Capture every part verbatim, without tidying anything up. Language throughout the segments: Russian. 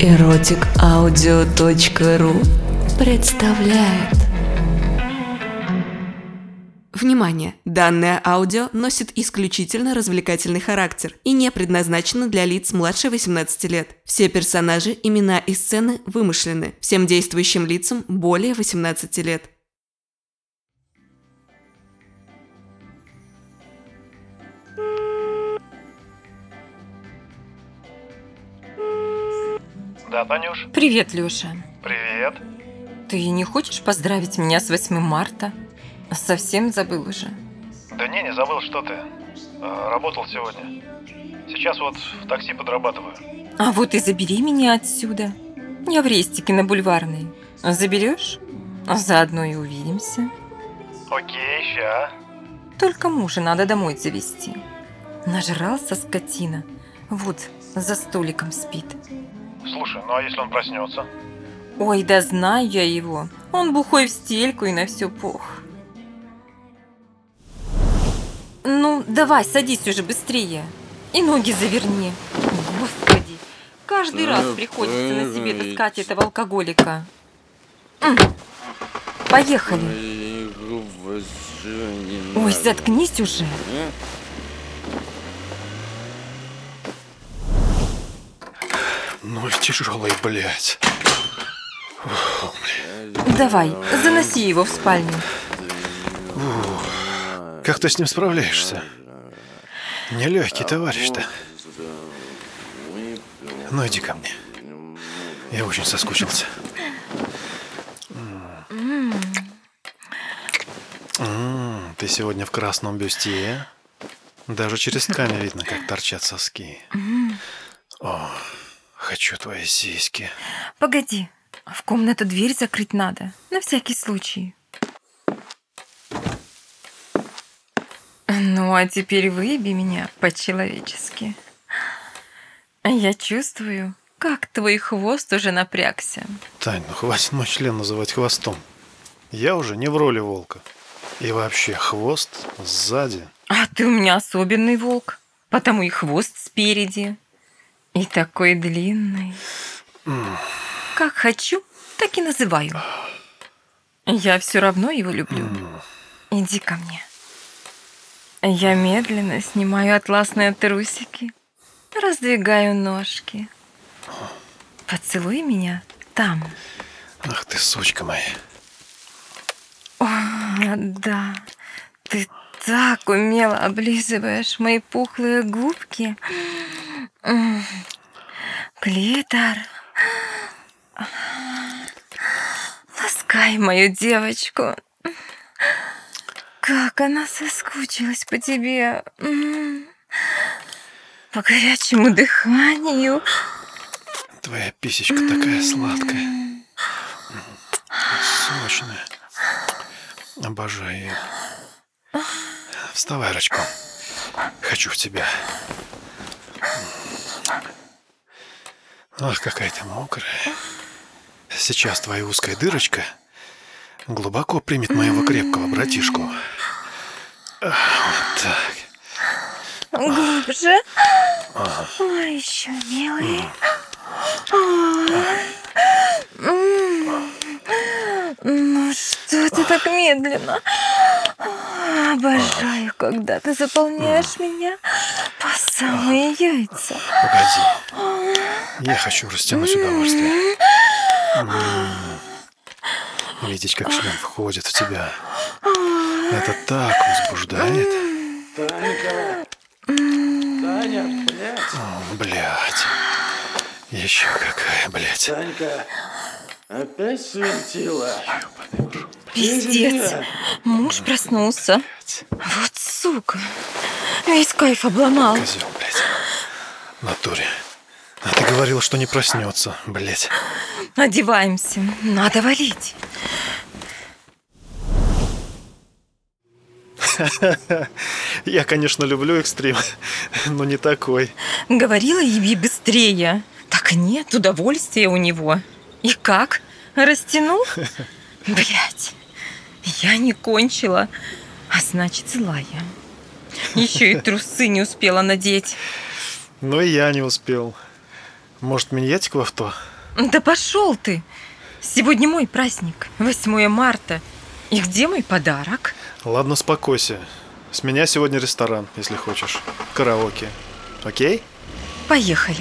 эротик аудио точка ру представляет. Внимание! Данное аудио носит исключительно развлекательный характер и не предназначено для лиц младше восемнадцати лет. Все персонажи, имена и сцены вымышлены. Всем действующим лицам более восемнадцати лет. Да, Танюш? Привет, Лёша. Привет. Ты не хочешь поздравить меня с восьмым марта? Совсем забыл уже. Да не, не забыл, что ты. Э, Работал сегодня. Сейчас вот в такси подрабатываю. А вот и забери меня отсюда. Я в рестике на Бульварной. Заберешь? Заодно и увидимся. Окей, ща. Только мужа надо домой завести. Нажрался скотина. Вот, за столиком спит. Слушай, ну а если он проснется? Ой, да знаю я его. Он бухой в стельку и на все пох. Ну, давай, садись уже быстрее. И ноги заверни. Господи, каждый раз приходится на себе таскать этого алкоголика. М. Поехали. Ой, заткнись уже. Ну и тяжелый, блядь. Фу, Давай, заноси его в спальню. Фух. Как ты с ним справляешься? Нелегкий товарищ-то. Ну иди ко мне. Я очень соскучился. М, Ты сегодня в красном бюстье. Даже через ткань видно, как торчат соски. О, хочу твои сиськи. Погоди, в комнату дверь закрыть надо, на всякий случай. Ну, а теперь выеби меня по-человечески. Я чувствую, как твой хвост уже напрягся. Тань, ну хватит мой член называть хвостом. Я уже не в роли волка. И вообще, хвост сзади. А ты у меня особенный волк, потому и хвост спереди. И такой длинный. Как хочу, так и называю. Я все равно его люблю. Иди ко мне. Я медленно снимаю атласные трусики, раздвигаю ножки. Поцелуй меня там. Ах ты, сучка моя. О, да, ты так умело облизываешь мои пухлые губки. М, Клитор. Ласкай мою девочку. Как она соскучилась по тебе. М, По горячему дыханию. Твоя писечка такая сладкая. Сочная. Обожаю ее. Вставай, рачком. Хочу в тебя. Ах, какая ты мокрая. Сейчас твоя узкая дырочка глубоко примет моего крепкого братишку. Ах, вот так. Глубже. Ой, еще милый. М. Ну что ты так медленно? Обожаю, когда ты заполняешь меня по самые яйца. Погоди. Я хочу растянуть удовольствие. М. Видеть, как член входит в тебя. Это так возбуждает. Танька! Таня, блядь! О, блядь. Еще какая, блядь. Танька! Опять свинтила? Пиздец. Муж проснулся. Вот сука. Весь кайф обломал. Козел, блядь. В натуре. А ты говорила, что не проснется, блядь. Одеваемся. Надо валить. Я, конечно, люблю экстрим, но не такой. Говорила, еби быстрее. Так нет, удовольствия у него. И как? Растянул? Блять, я не кончила. А значит, злая. Еще и трусы не успела надеть. Но и я не успел. Может, менять в авто? Да пошел ты! Сегодня мой праздник, восьмое марта. И где мой подарок? Ладно, успокойся. С меня сегодня ресторан, если хочешь. Караоке. Окей? Поехали.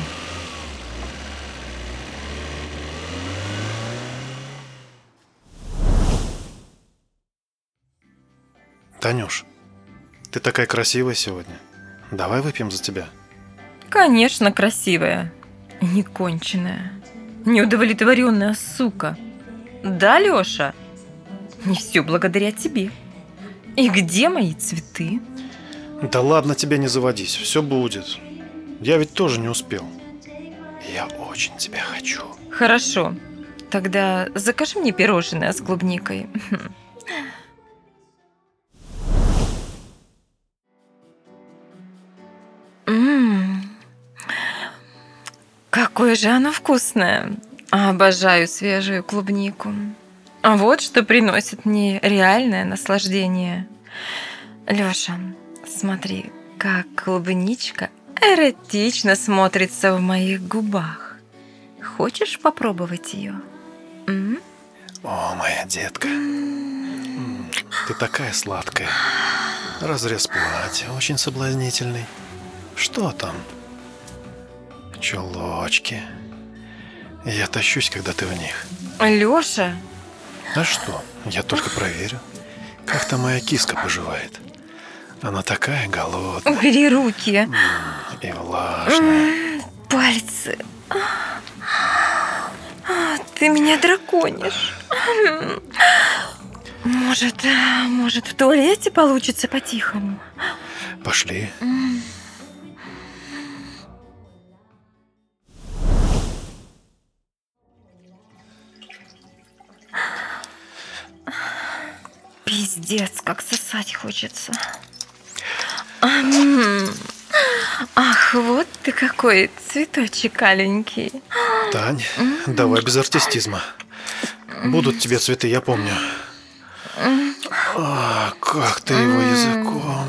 Танюш, ты такая красивая сегодня. Давай выпьем за тебя. Конечно, красивая. Неконченная. Неудовлетворенная сука. Да, Лёша? Не все благодаря тебе. И где мои цветы? Да ладно, тебе не заводись, все будет. Я ведь тоже не успел. Я очень тебя хочу. Хорошо. Тогда закажи мне пирожное с клубникой. Ммм, какое же оно вкусное. Обожаю свежую клубнику. А вот что приносит мне реальное наслаждение. Лёша, смотри, как клубничка эротично смотрится в моих губах. Хочешь попробовать ее? М? О, моя детка. М, Ты такая сладкая. Разрез платья очень соблазнительный. Что там? Чулочки. Я тащусь, когда ты в них. Лёша, А что? Я только проверю. Как там моя киска поживает? Она такая голодная убери руки. и влажная. М, Пальцы. А, Ты меня драконишь. Может, может, в туалете получится по-тихому? Пошли. Пиздец, как сосать хочется. Ам. Ах, вот ты какой цветочек аленький. Тань, давай без артистизма. Будут тебе цветы, я помню. А, как ты его языком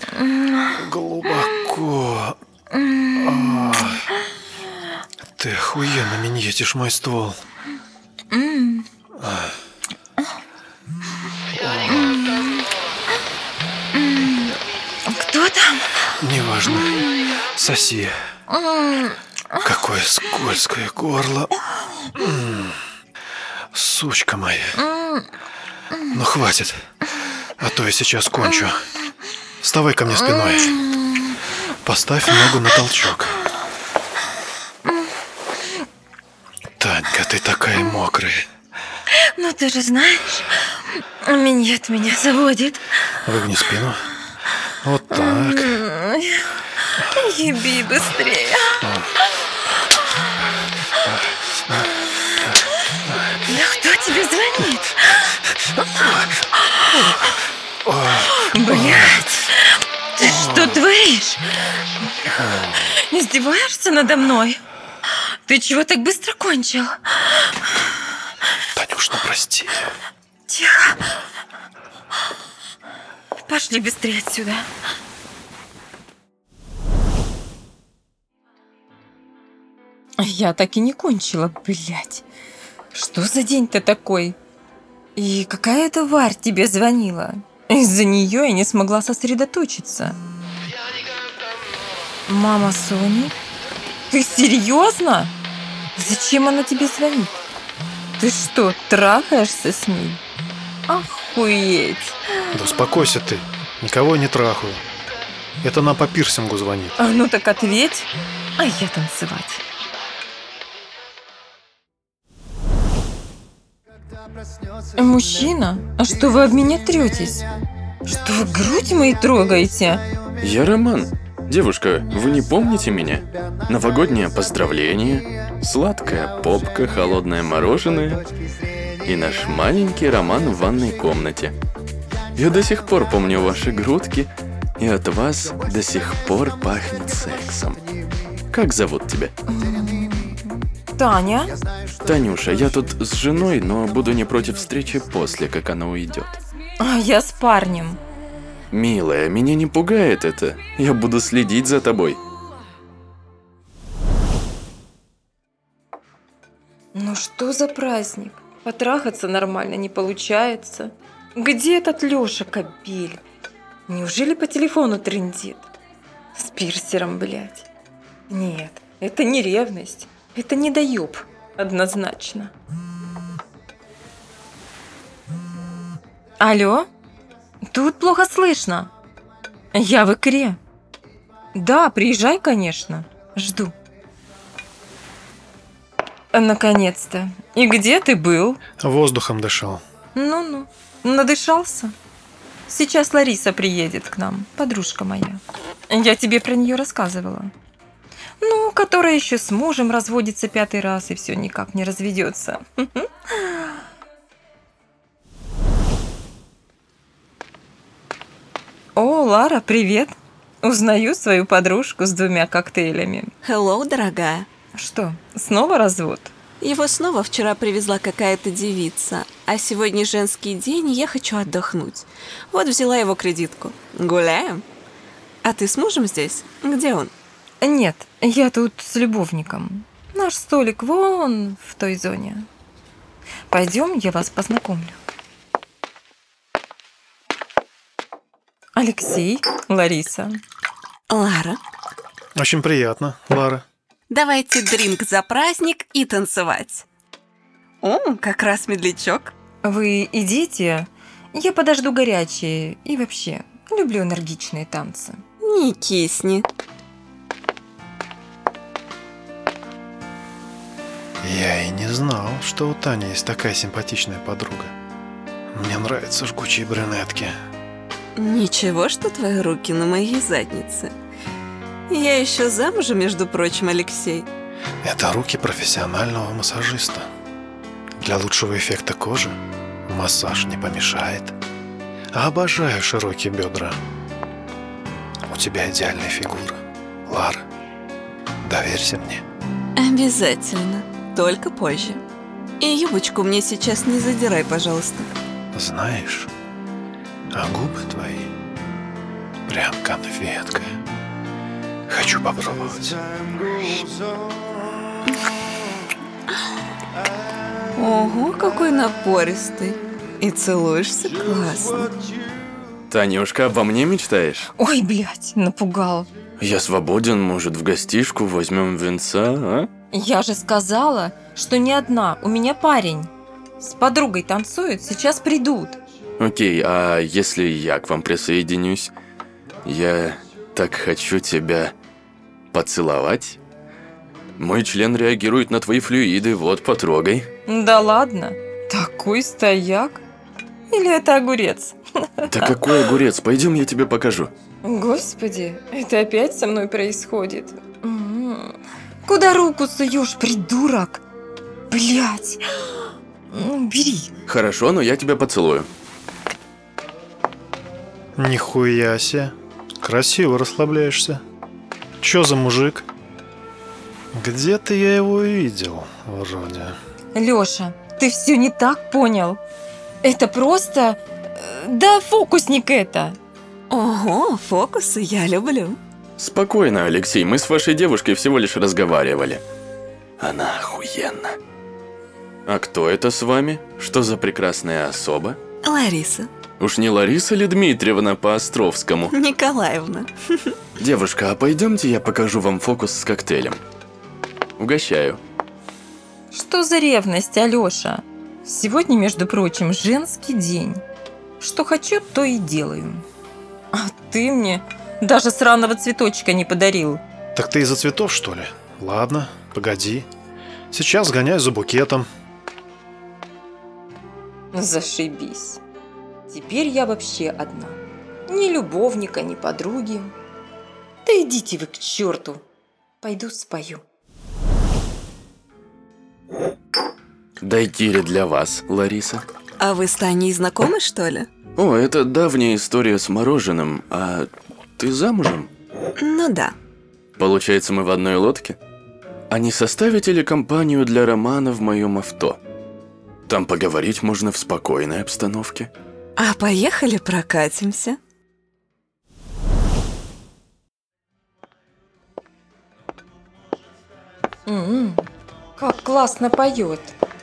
глубоко. А, ты охуенно миньетишь мой ствол. Кто там? Неважно. Соси. Какое скользкое горло. М, Сучка моя. Ну хватит. А то я сейчас кончу. Вставай ко мне спиной. Поставь ногу на толчок. Танька, ты такая мокрая. Ну ты же знаешь, миньет меня заводит. Выгни спину. Вот так. Еби быстрее. Да кто тебе звонит? Блять, ты что творишь? Издеваешься надо мной? Ты чего так быстро кончил? Танюш, ну прости. Тихо. Пошли быстрее отсюда. Я так и не кончила, блядь. Что за день-то такой? И какая эта Варь тебе звонила? Из-за нее я не смогла сосредоточиться. Мама Сони? Ты серьезно? Зачем она тебе звонит? Ты что, трахаешься с ней? Охуеть. Да успокойся ты. Никого я не трахаю. Это она по пирсингу звонит. А ну так ответь, а я танцевать. Мужчина, а что вы об меня третесь? Что вы грудь мои трогаете? Я Роман. Девушка, вы не помните меня? Новогоднее поздравление, сладкая попка, холодное мороженое и наш маленький роман в ванной комнате. Я до сих пор помню ваши грудки, и от вас до сих пор пахнет сексом. Как зовут тебя? Таня? Танюша, я тут с женой, но буду не против встречи после, как она уйдет. А я с парнем. Милая, меня не пугает это. Я буду следить за тобой. Ну что за праздник? Потрахаться нормально не получается. Где этот Лёша Кобель? Неужели по телефону трындит? С пирсером, блядь. Нет, это не ревность. Это недоёб. Однозначно. Алло? Тут плохо слышно. Я в икре. Да, приезжай, конечно. Жду. Наконец-то. И где ты был? Воздухом дышал. Ну-ну, надышался. Сейчас Лариса приедет к нам, подружка моя. Я тебе про нее рассказывала. Ну, которая еще с мужем разводится пятый раз и все никак не разведется. О, Лара, привет. Узнаю свою подружку с двумя коктейлями. Hello, дорогая. Что, снова развод? Его снова вчера привезла какая-то девица, а сегодня женский день, и я хочу отдохнуть. Вот взяла его кредитку. Гуляем? А ты с мужем здесь? Где он? Нет, я тут с любовником. Наш столик вон в той зоне. Пойдем, я вас познакомлю. Алексей, Лариса. Лара, Очень приятно, Лара. давайте дринк за праздник и танцевать. О, как раз медлячок. Вы идите, я подожду горячие. И вообще, люблю энергичные танцы. Не кисни. Я и не знал, что у Тани есть такая симпатичная подруга. Мне нравятся жгучие брюнетки. Ничего, что твои руки на моей заднице. Я еще замужем, между прочим, Алексей. Это руки профессионального массажиста. Для лучшего эффекта кожи массаж не помешает. Обожаю широкие бедра. У тебя идеальная фигура, Лара. Доверься мне. Обязательно. Только позже. И юбочку мне сейчас не задирай, пожалуйста. Знаешь, а губы твои прям конфетка. Хочу попробовать. Ого, какой напористый. И целуешься классно. Танюшка, обо мне мечтаешь? Ой, блядь, напугал. Я свободен, может, в гостишку возьмем венца, а? Я же сказала, что не одна, у меня парень. С подругой танцуют, сейчас придут. Окей, а если я к вам присоединюсь? Я так хочу тебя поцеловать. Мой член реагирует на твои флюиды, вот, потрогай. Да ладно, такой стояк? Или это огурец? Да какой огурец, пойдем, я тебе покажу. Господи, это опять со мной происходит. М-м. Куда руку суешь, придурок? Блять. Ну, бери. Хорошо, но я тебя поцелую. Нихуя себе. Красиво расслабляешься. Чё за мужик? Где-то я его видел, вроде. Лёша, ты все не так понял. Это просто... э, Да, фокусник это. Ого, фокусы я люблю. Спокойно, Алексей, мы с вашей девушкой всего лишь разговаривали. Она охуенна. А кто это с вами? Что за прекрасная особа? Лариса Уж не Лариса ли Дмитриевна по-островскому? Николаевна. Девушка, а пойдемте я покажу вам фокус с коктейлем. Угощаю. Что за ревность, Алёша? Сегодня, между прочим, женский день. Что хочу, то и делаю. А ты мне даже сраного цветочка не подарил. Так ты из-за цветов, что ли? Ладно, погоди. Сейчас сгоняю за букетом. Зашибись. Теперь я вообще одна. Ни любовника, ни подруги. Да идите вы к черту. Пойду спою. Дайкири для вас, Лариса. А вы с Таней знакомы, что ли? О, это давняя история с мороженым. А ты замужем? Ну да. Получается, мы в одной лодке? А не составите ли компанию для романа в моем авто? Там поговорить можно в спокойной обстановке. А поехали прокатимся. М-м, Как классно поет.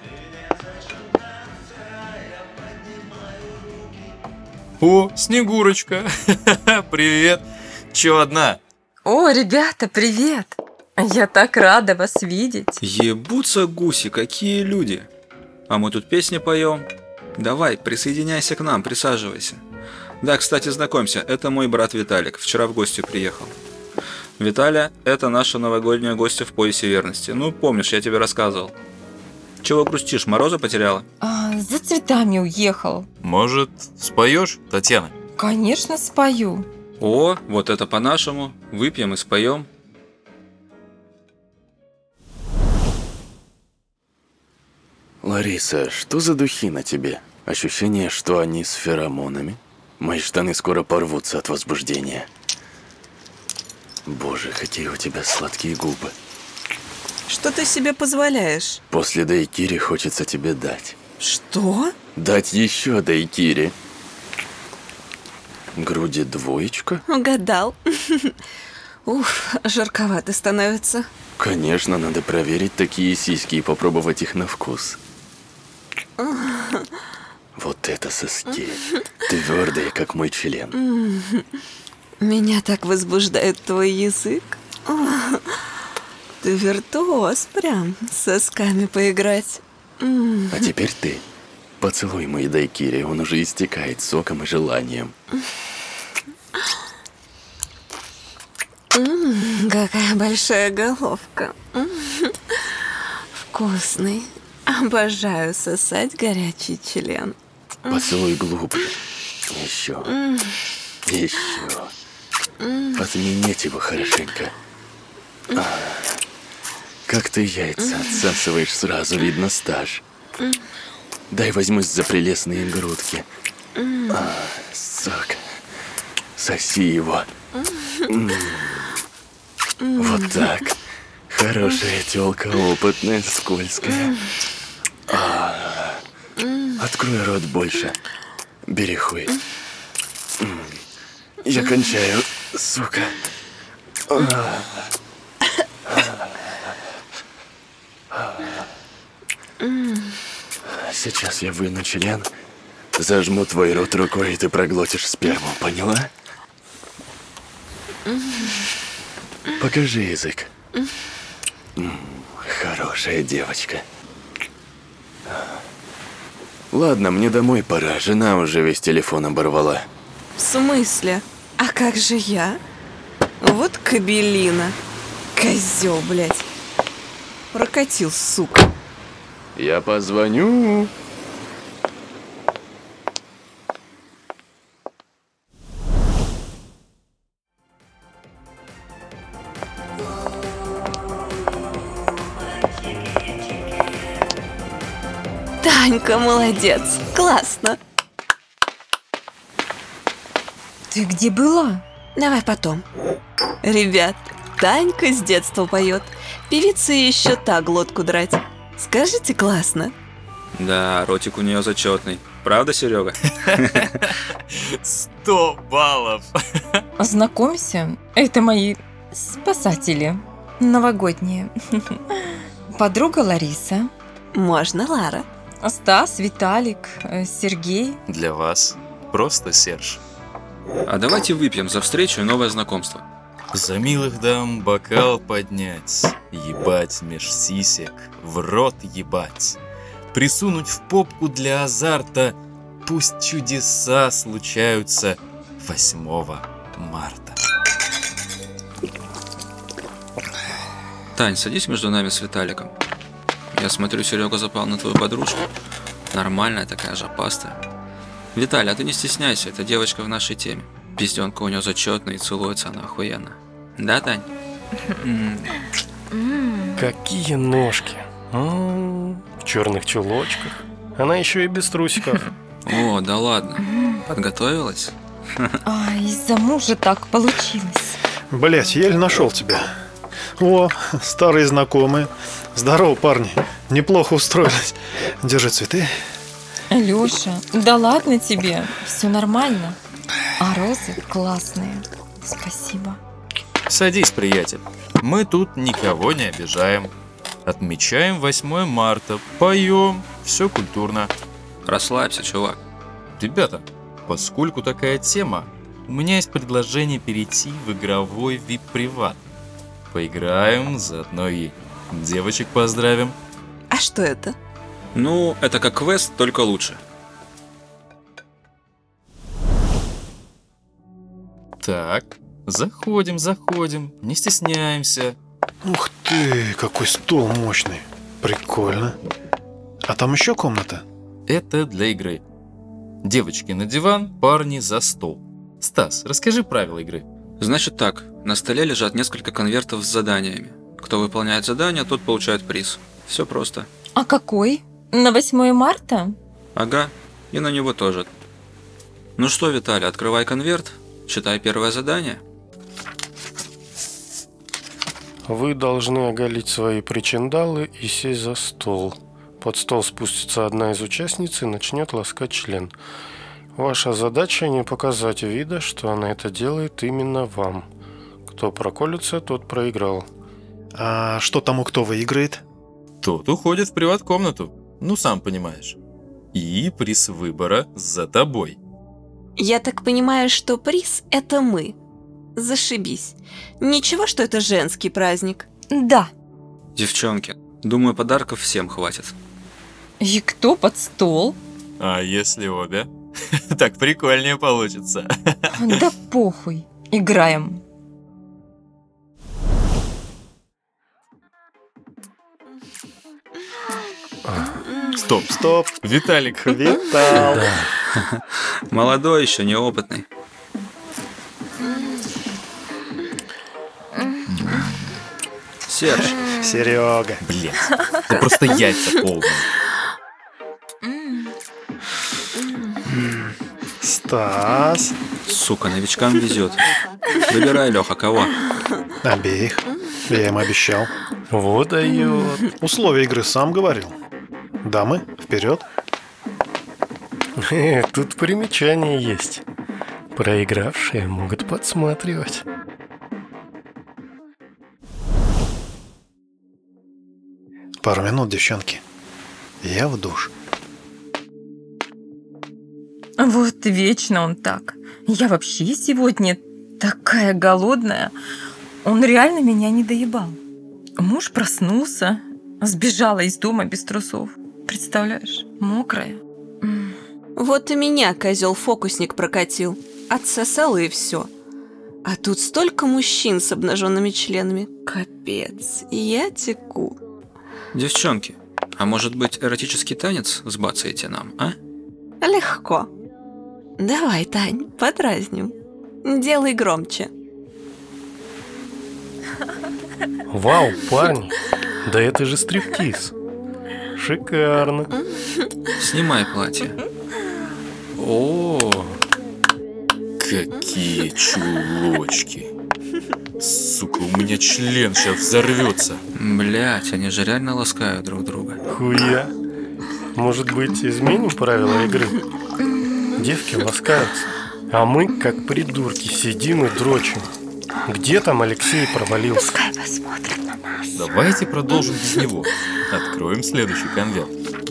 О, Снегурочка. Привет. Чё одна? О, ребята, привет. Я так рада вас видеть. Ебутся гуси, какие люди. А мы тут песни поем. Давай, присоединяйся к нам, присаживайся. Да, кстати, знакомься, это мой брат Виталик, вчера в гости приехал. Виталя, это наша новогодняя гостья в поясе верности. Ну, помнишь, я тебе рассказывал. Чего грустишь, Мороза потеряла? А, за цветами уехал. Может, споешь, Татьяна? Конечно, спою. О, вот это по-нашему. Выпьем и споем. Лариса, что за духи на тебе? Ощущение, что они с феромонами? Мои штаны скоро порвутся от возбуждения. Боже, какие у тебя сладкие губы. Что ты себе позволяешь? После дайкири хочется тебе дать. Что? Дать еще дайкири. Груди двоечка? Угадал. Уф, жарковато становится. Конечно, надо проверить такие сиськи и попробовать их на вкус. Вот это соски. Твердые, как мой член. Меня так возбуждает твой язык. Ты виртуоз прям, с сосками поиграть. А теперь ты. Поцелуй мои дайкири, он уже истекает соком и желанием. М, Какая большая головка. М, Вкусный. Обожаю сосать горячий член. Поцелуй глубже. Еще. Еще. Отменить его хорошенько. А, как ты яйца отсасываешь сразу, видно стаж. Дай возьмусь за прелестные грудки. А, сука. Соси его. М. Вот так. Хорошая тёлка, опытная, скользкая. А, открой рот больше. Бери хуй. М. Я кончаю, сука. А. Сейчас я выну член, зажму твой рот рукой, и ты проглотишь сперму, поняла? Покажи язык. М, Хорошая девочка. Ладно, мне домой пора, жена уже весь телефон оборвала. В смысле? А как же я? Вот кобелина. Козёл, блядь. Прокатил, сука. Я позвоню. Танька, молодец. Классно. Ты где была? Давай потом. Ребят, Танька с детства поет. Певица еще та глотку драть. Скажите, классно. Да, ротик у нее зачетный. Правда, Серега? Сто баллов. Знакомься, это мои спасатели новогодние. Подруга Лариса, Можно, Лара. Стас, Виталик, э, Сергей. Для вас просто Серж. А давайте выпьем за встречу и новое знакомство. За милых дам бокал поднять, ебать меж сисек, в рот ебать, присунуть в попку для азарта, пусть чудеса случаются восьмого марта. Тань, садись между нами с Виталиком. Я смотрю, Серега запал на твою подружку. Нормальная такая жопастая. Виталий, а ты не стесняйся, эта девочка в нашей теме. Пизденка у нее зачетная и целуется она охуенно. Да, Тань? Какие ножки. М, В черных чулочках. Она еще и без трусиков. О, да ладно. Подготовилась? А, из-за мужа так получилось. Блять, еле нашел тебя. О, старые знакомые. Здорово, парни. Неплохо устроились. Держи цветы. Лёша, да ладно тебе, все нормально. А розы классные. Спасибо. Садись, приятель. Мы тут никого не обижаем. Отмечаем восьмое марта, поем, все культурно. Расслабься, чувак. Ребята, поскольку такая тема, у меня есть предложение перейти в игровой ви ай пи-приват. Поиграем, заодно и девочек поздравим. А что это? Ну, это как квест, только лучше. Так, заходим, заходим, не стесняемся. Ух ты, какой стол мощный. Прикольно. А там еще комната? Это для игры. Девочки на диван, парни за стол. Стас, расскажи правила игры. Значит так, на столе лежат несколько конвертов с заданиями. Кто выполняет задание, тот получает приз. Все просто. А какой? На восьмое марта? Ага, и на него тоже. Ну что, Виталий, открывай конверт, читай первое задание. Вы должны оголить свои причиндалы и сесть за стол. Под стол спустится одна из участниц и начнет ласкать член. Ваша задача не показать вида, что она это делает именно вам. Кто проколется, тот проиграл. А что тому, кто выиграет? Тот уходит в приват-комнату, ну сам понимаешь. И приз выбора за тобой. Я так понимаю, что приз – это мы. Зашибись. Ничего, что это женский праздник. Да. Девчонки, думаю, подарков всем хватит. И кто под стол? А если обе? Так прикольнее получится. Да похуй. Играем. Стоп, Стоп. Виталик. Витал. Молодой еще, неопытный. Серж, Серега. Блин, это просто яйца полные. Стас. сука, новичкам везет. Выбирай, Леха, кого? Обеих. Я им обещал. Вот дает. Условия игры сам говорил. Дамы, вперед. Э, Тут примечание есть. Проигравшие могут подсматривать. Пару минут, девчонки. Я в душ. Вот вечно он так. Я вообще сегодня такая голодная. Он реально меня не доебал. Муж проснулся, сбежала из дома без трусов. Представляешь, мокрая. М. Вот и меня козел-фокусник прокатил. Отсосал и все. А тут столько мужчин с обнаженными членами. Капец, я теку. Девчонки, а может быть эротический танец сбацаете нам, а? Легко. Давай, Тань, подразним. Делай громче. Вау, парни, да это же стриптиз. Шикарно. Снимай платье. О, Какие чулочки. Сука, у меня член сейчас взорвется. блять, они же реально ласкают друг друга. Хуя. Может быть, изменим правила игры? Девки ласкаются, а мы, как придурки, сидим и дрочим. Где там Алексей провалился? Пускай посмотрят на нас. Давайте продолжим без него. Откроем следующий конверт.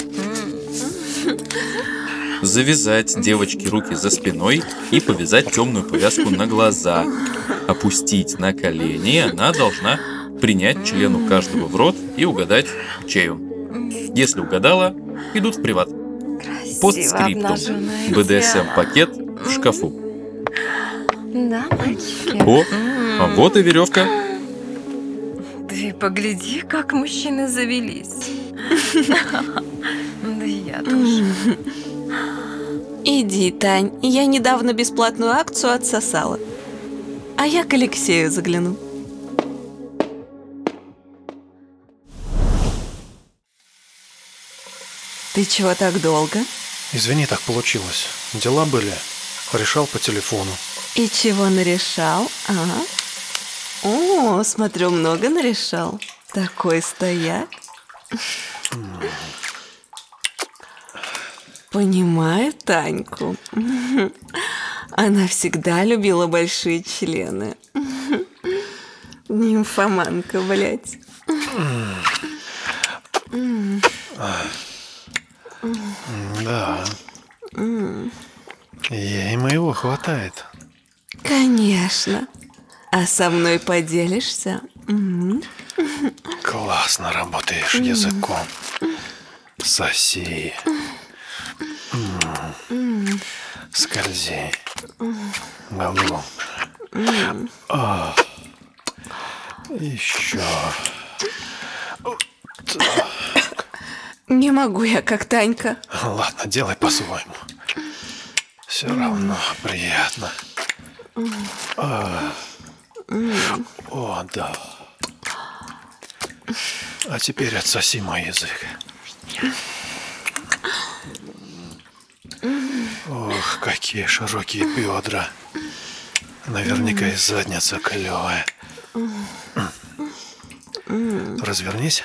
Завязать девочке руки за спиной и повязать темную повязку на глаза. Опустить на колени, она должна принять члену каждого в рот и угадать, чей он. Если угадала, идут в приват. Постскриптум. бэ дэ эс эм-пакет в шкафу. Да, мальчики. О, а вот и веревка. Ты погляди, как мужчины завелись. Да и я тоже. Иди, Тань, я недавно бесплатную акцию отсосала. А я к Алексею загляну. Ты чего так долго? Извини, так получилось. Дела были. Решал по телефону. И чего нарешал, а? О, смотрю, много нарешал. Такой стояк. Понимаю Таньку. Она всегда любила большие члены. Нимфоманка, блядь. Да. М, Ей моего хватает. Конечно. А со мной поделишься? М. Классно работаешь языком. Соси. М. Скользи. Глубже. А. Еще. Не могу я, как Танька. Ладно, делай по-своему. Все равно приятно. А. О, да. А теперь отсоси мой язык. Ох, какие широкие бедра. Наверняка и задница клевая. Развернись.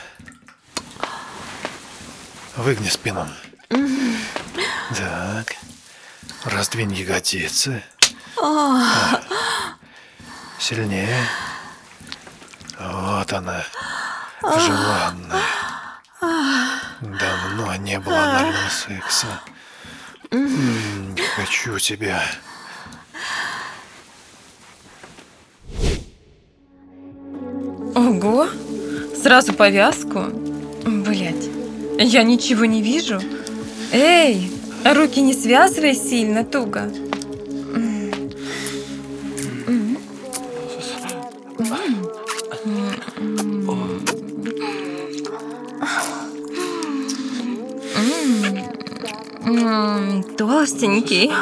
Выгни спину. Так. Раздвинь ягодицы. А. Сильнее. Вот она. Желанная. Давно не было анального секса. М, Хочу тебя. Ого! Сразу повязку? Блять, я ничего не вижу. Эй, руки не связывай сильно туго. М, Толстенький.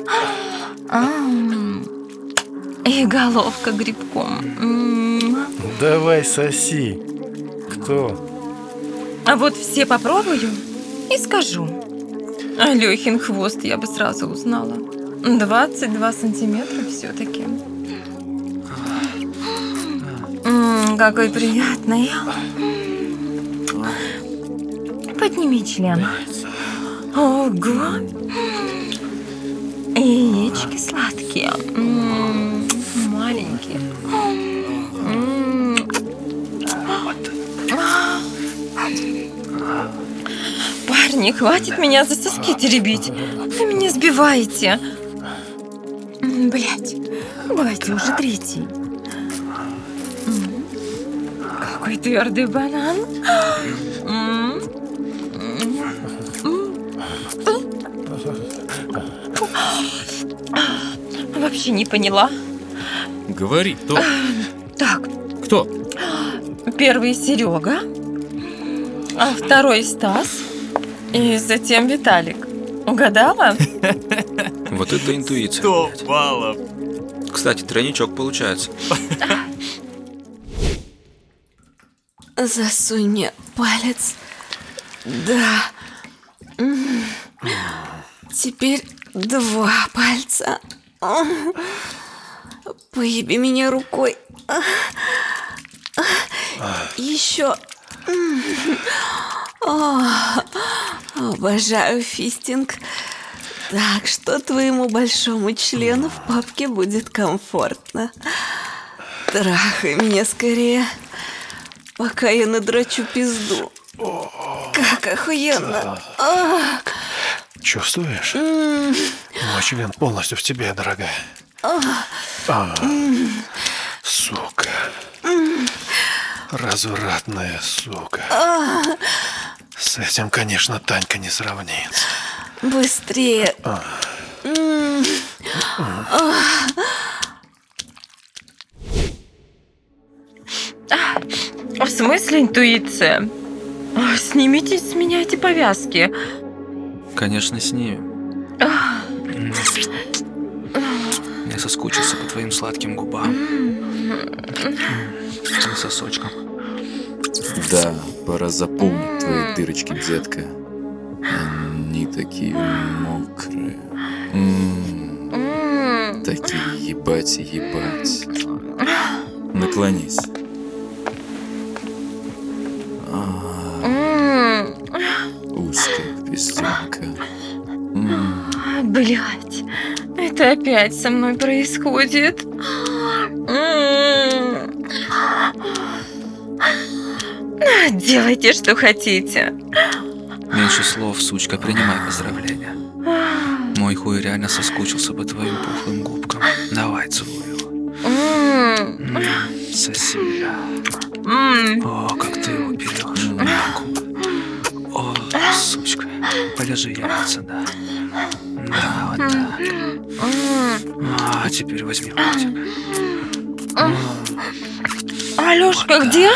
Ам. И головка грибком. М. Давай соси. Кто? А вот все попробую и скажу. Алёхин хвост я бы сразу узнала. двадцать два сантиметра все-таки. Какой приятный. Подними член. Ого! Яички сладкие. М, Маленькие. М. Парни, хватит меня за соски теребить. Вы меня сбиваете. Блять, давайте уже третий. М, Какой твердый банан. М, Вообще не поняла. Говори, кто? Так, Кто? первый Серега, а второй Стас, и затем Виталик. Угадала? Вот это интуиция. Сто блядь. баллов. Кстати, тройничок получается. Засунь мне палец. Да. М. Теперь два пальца. Поеби меня рукой. Еще. Обожаю фистинг. Так что твоему большому члену в папке будет комфортно. Трахай меня скорее, пока я надрачу пизду. Как охуенно. А, Чувствуешь? м, Мой член полностью в тебе, дорогая. А, сука. Развратная сука. С этим, конечно, Танька не сравнится. Быстрее. М, В смысле интуиция? А, Снимите с меня эти повязки. Конечно, снимем. Я соскучился по твоим сладким губам. И сосочкам. Да, пора заполнить твои дырочки, детка. Они такие мокрые. М, М, Такие ебать и ебать. Наклонись. А, м. узкая пестенка. М, Блять, это опять со мной происходит. М. Делайте, что хотите. Меньше слов, сучка, принимай поздравления. Мой хуй реально соскучился по твоим пухлым губкам. Давай, целуй его. М, Соси. О, как ты его берешь. О, сучка. Полежи яйца, да. Да, вот так. А теперь возьми ротик. Алёшка, где?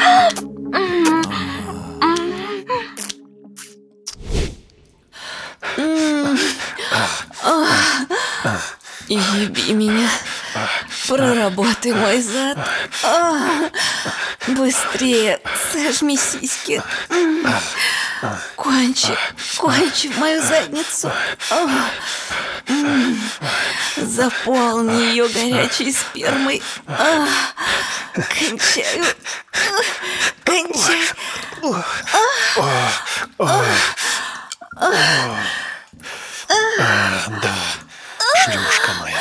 И еби меня. Проработай мой зад. А, Быстрее сожми сиськи. Кончи, кончи в мою задницу. А, м, Заполни ее горячей спермой. А, Кончаю. А, Кончай. Да, шлюшка моя.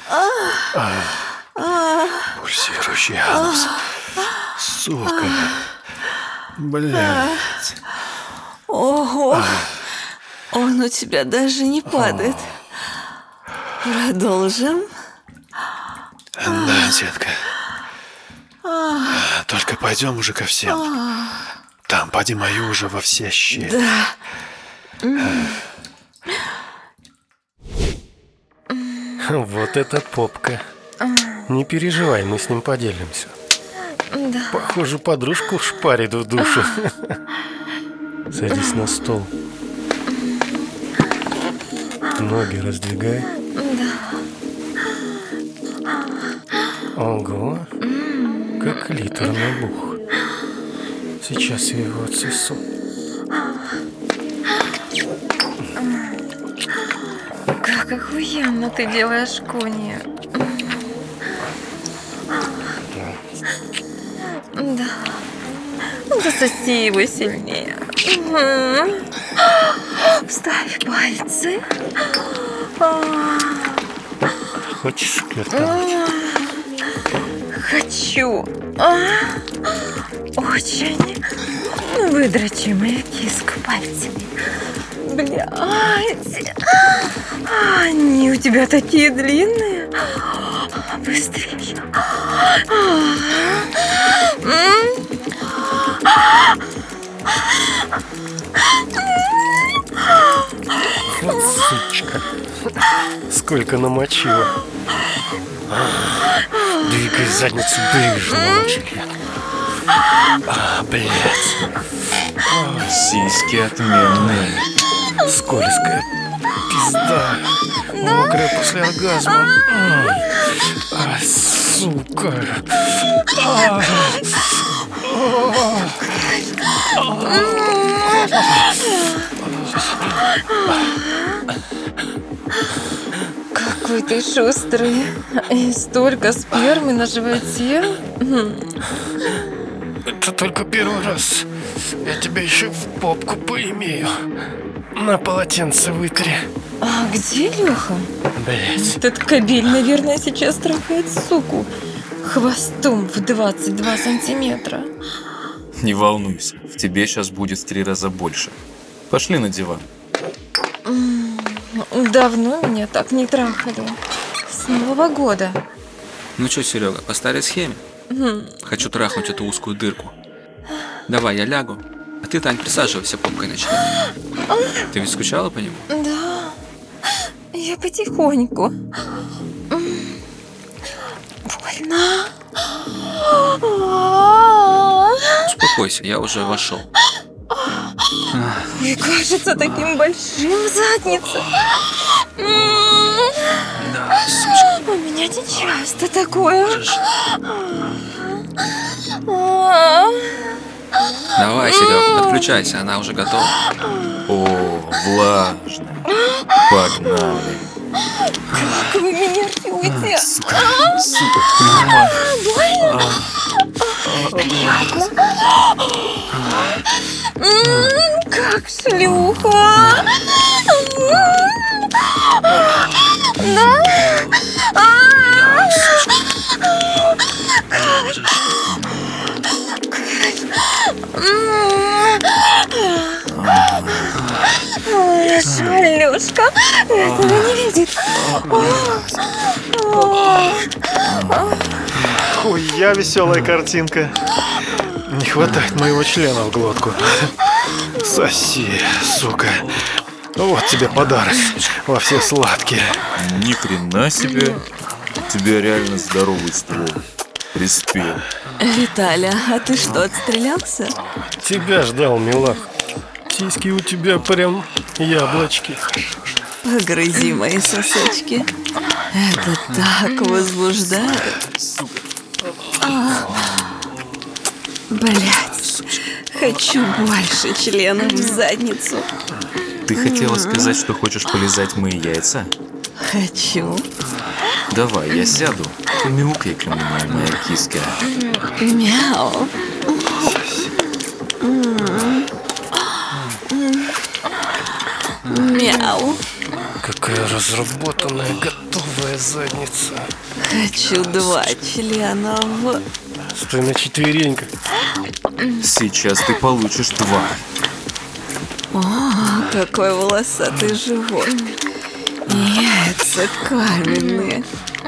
Пульсирующий анус. Сука. Блядь. Ого, он у тебя даже не падает. Продолжим. Да, детка. Только пойдем уже ко всем. Там, поди мою уже во все щели. Да. Вот это попка. Не переживай, мы с ним поделимся. Да. Похоже, подружку шпарит в душу. Садись на стол. Ноги раздвигай. Ого, как литр набух. Сейчас я его отсосу. Как охуенно ты делаешь, Кони. Да. Засоси его сильнее. Мгм. Вставь пальцы. Хочешь флиртовать? Хочу. А, Очень. Выдрочи мою киску пальцами. Блядь. Они у тебя такие длинные. Быстрее. Вот сучка. Сколько намочила. Двигай задницу ближе, намочили. А, блядь. Сиськи отменные. Скользкая пизда. Мокрая после оргазма. М. А, сука. А. Какой ты шустрый. И столько спермы на животе. Это только первый раз. Я тебя еще в попку поимею. На полотенце вытри. А где Леха? Блять. Этот кобель, наверное, сейчас трахает суку хвостом в двадцать два сантиметра. Не волнуйся, в тебе сейчас будет в три раза больше. Пошли на диван. Давно меня так не трахали. С Нового года. Ну что, Серега, по старой схеме? Хочу трахнуть эту узкую дырку. Давай, я лягу. А ты, Тань, присаживайся попкой на член. Ты ведь скучала по нему? Да, я потихоньку. Больно. Успокойся, я уже вошел. Ой, кажется таким большим задница. Да, сучка. У меня не часто такое. Давай, Серега, подключайся, она уже готова. О, влажно. Погнали. Как вы меня рвете. Сука, сука. Больно? Приятно. М, Как шлюха. Да? А. М. Хорошо, Алёшка. Этого не видит. Хуя веселая картинка. Не хватает моего члена в глотку. Соси, сука. Вот тебе подарок во все сладкие. Ни хрена себе. У тебя реально здоровый ствол. Приспел. Виталя, а ты что, отстрелялся? Тебя ждал, милах. Тиски у тебя прям яблочки. Погрызи мои сосочки. Это так возбуждает. А, блядь, хочу больше членов в задницу. Ты хотела сказать, что хочешь полизать мои яйца? Хочу. Давай, я сяду. Помяукай ко мне, моя киска. Мяу. Мяу. Какая разработанная, готовая задница. Хочу два члена в... Стой на четвереньках. Сейчас ты получишь два. О, какой волосатый живот. Яйца каменные.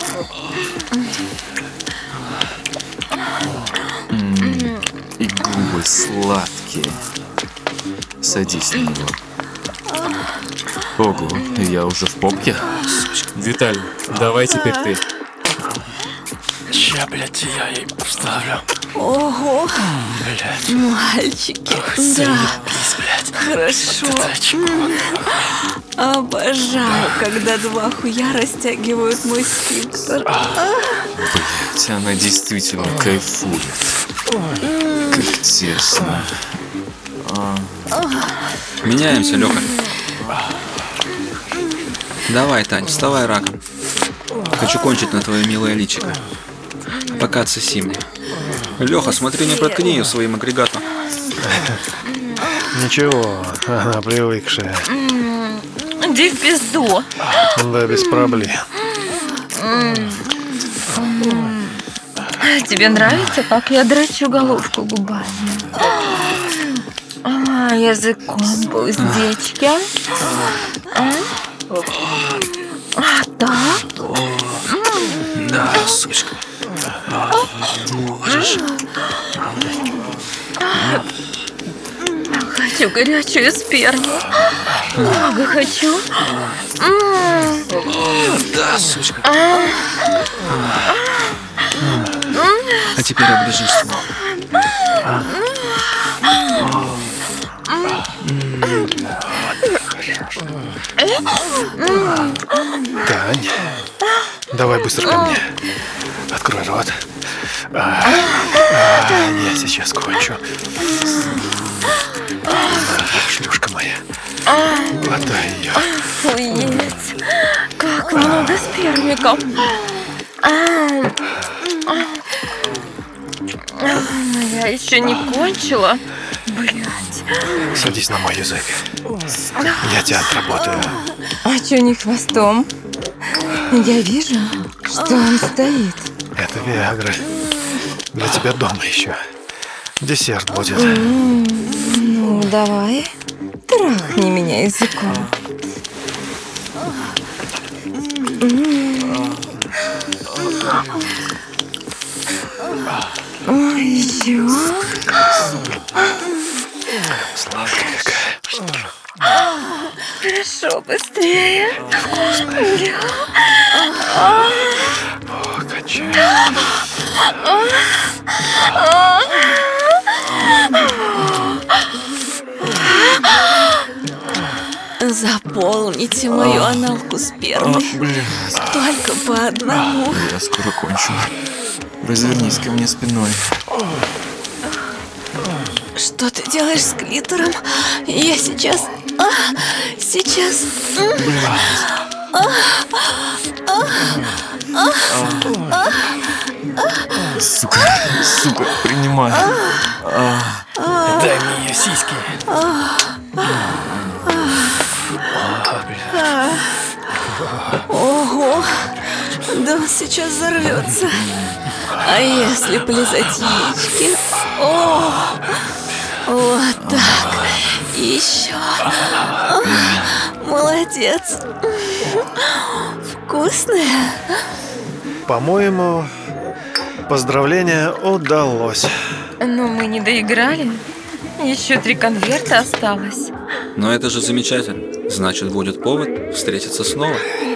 М-м, и губы сладкие. Садись на него. Ого, я уже в попке? Виталий, давай теперь ты. Ща, блядь, я ей вставлю. Ого, Блядь. мальчики, Ох, да, заебись, блядь. хорошо. Вот это очко. Обожаю, когда два хуя растягивают мой сфинктер. Блять, она действительно кайфует. Как тесно. Меняемся, Лёха. Давай, Тань, вставай раком. Хочу кончить на твое милое личико. Пока отсоси мне. Лёха, смотри, не проткни ее своим агрегатом. Ничего, она привыкшая. Иди в пизду. Да, без проблем. Тебе нравится, как я драчу головку губами? А, языком по уздечке. А? А так? Да, сучка. Можешь. Хочу горячую сперму. Много хочу. М. Да, сучка. А теперь оближи ствол. Тань, давай быстро ко мне. Открой рот. А, а, я сейчас кончу. А, шлюшка моя. Хватай ее. Охуеть. Как много спермиков. А, а. Я еще не кончила. Блять. Садись на мой язык. Я тебя отработаю. А чё не хвостом? Я вижу, что он стоит. Это Виагра. Для тебя дома еще. Десерт будет. Ну, давай, трахни меня языком. Ой, еще. Сладкая какая. Хорошо, быстрее. Вкусная. О, качай. Заполните мою аналку спермой. Только по одному. Я скоро кончу. Развернись ко мне спиной. Что ты делаешь с клитором? Я сейчас... А, сейчас... Сука, сука, принимай. Дай мне ее сиськи. Ого! Да он сейчас взорвется. А если полизать яички? О! Вот так. Еще. Молодец. Молодец. Вкусная. По-моему, поздравление удалось. Но мы не доиграли. Еще три конверта осталось. Но это же замечательно. Значит, будет повод встретиться снова.